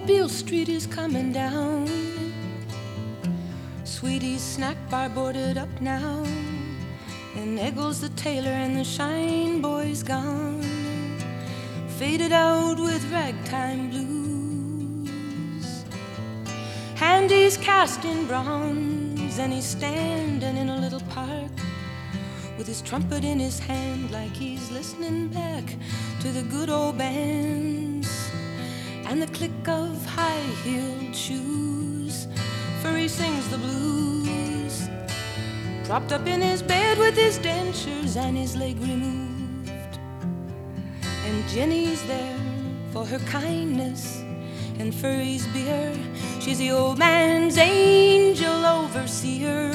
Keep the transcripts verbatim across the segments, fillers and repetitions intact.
old Beale Street is coming down. Sweetie's snack bar boarded up now, and Eggles the tailor and the Shine boy's gone, faded out with ragtime blues. Handy's cast in bronze, and he's standing in a little park with his trumpet in his hand, like he's listening back to the good old bands and the click of high-heeled shoes. For he sings the blues, propped up in his bed with his dentures and his leg removed. And Jenny's there for her kindness and Furry's beer. She's the old man's angel overseer.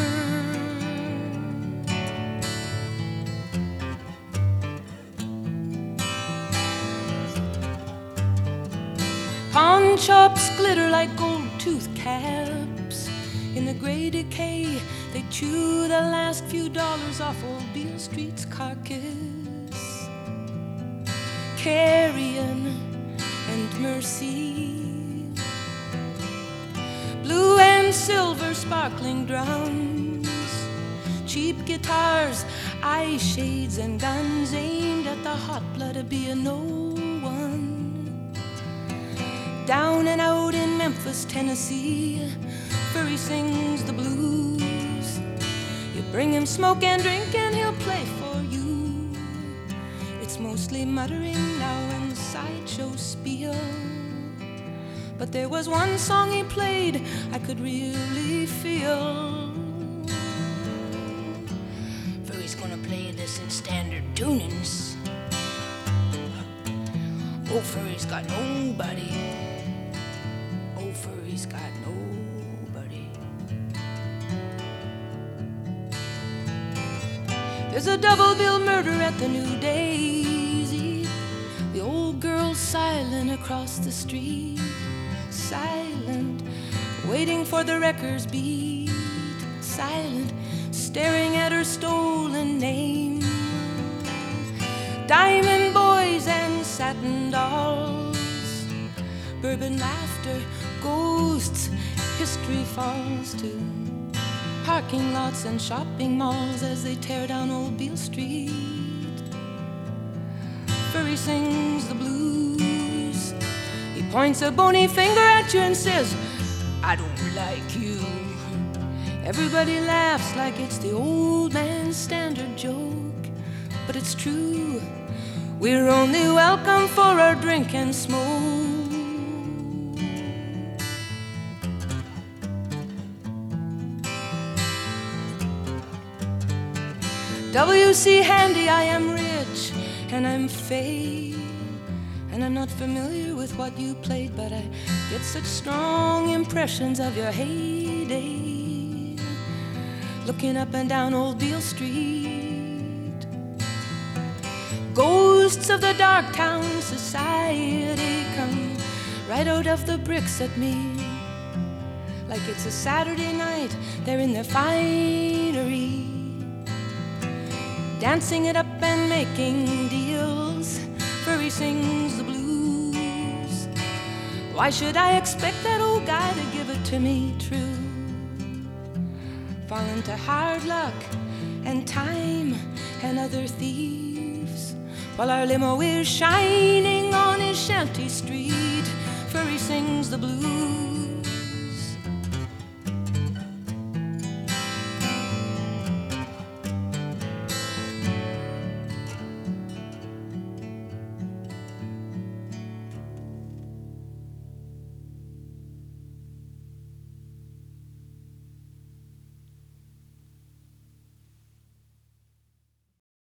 Pawn shops glitter like gold tooth caps. In the gray decay, they chew the last few dollars off old Beale Street's carcass. Carrion and Mercy, blue and silver sparkling drums, cheap guitars, eye shades and guns aimed at the hot blood of being no one. Down and out in Memphis, Tennessee, Furry sings the blues. You bring him smoke and drink and he'll play for you. It's mostly muttering now and sideshow spiel, but there was one song he played I could really feel. Furry's gonna play this in standard tunings. Oh, Furry's got nobody. Oh, Furry's got nobody. There's a double bill murder at the New Daisy. The old girl's silent across the street, silent, waiting for the wrecker's beat, silent, staring at her stolen name. Diamond boys and satin dolls, bourbon laughter, ghosts, history falls to parking lots and shopping malls as they tear down old Beale Street. Furry sings the blues. He points a bony finger at you and says, I don't like you. Everybody laughs like it's the old man's standard joke, but it's true. We're only welcome for our drink and smoke. W C Handy, I am rich and I'm fey, and I'm not familiar with what you played, but I get such strong impressions of your heyday, looking up and down old Beale Street. Ghosts of the dark town society come right out of the bricks at me, like it's a Saturday night. They're in their finery, dancing it up and making deals. Furry sings the blues. Why should I expect that old guy to give it to me true? Fall into hard luck and time and other thieves, while our limo is shining on his shanty street. Furry sings the blues.